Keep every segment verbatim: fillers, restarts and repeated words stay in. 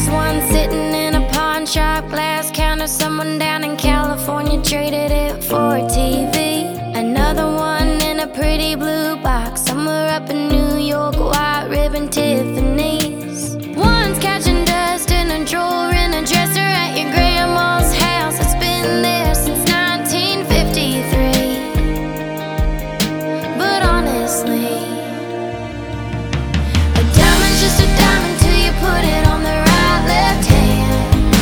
There's one sitting in a pawn shop, glass counter. Someone down in California traded it for a T V. Another one in a pretty blue box, somewhere up in New York, white ribbon Tiffany's. One's catching dust in a drawer in a dresser at your grandma's house. It's been there since nineteen fifty-three. But honestly, a diamond's just a diamond till you put it on the right left hand.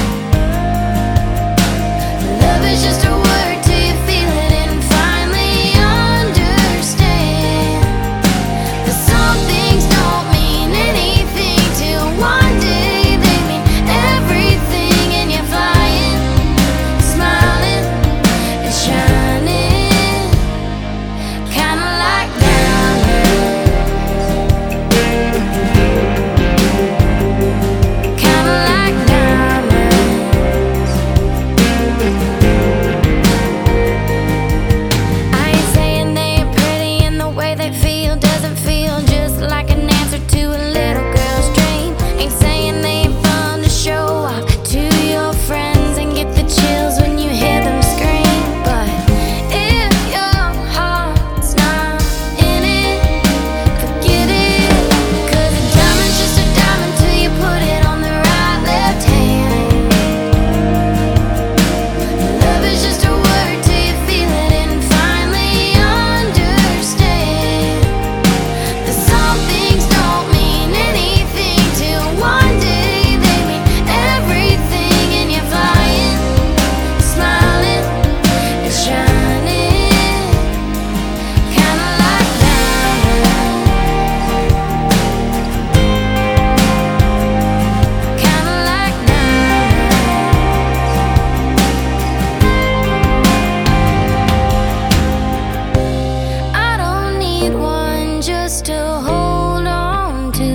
Love is just a word till you feel it and finally understand that some things don't mean anything till one day they mean everything, and you're flying, smiling and shining, kinda like diamonds, kinda like diamonds. I ain't saying they're pretty, and the way they feel doesn't feel just like an answer to a little girl's dream. Ain't saying they ain't fun to show off to your friends and get the chills when you hear them scream. But if your heart's not in it, forget it. 'Cause a diamond's just a diamond till you put it on the right left hand. Love is just a word till you feel it and finally understand that some things don't mean anything till one day they mean everything, and you're flying, smiling and shining, kinda like diamonds, kinda like diamonds. I don't need one just to hold on to.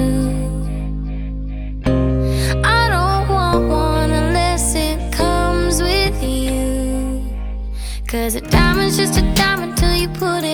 I don't want one unless it comes with you. 'Cause a diamond's just a diamond till you put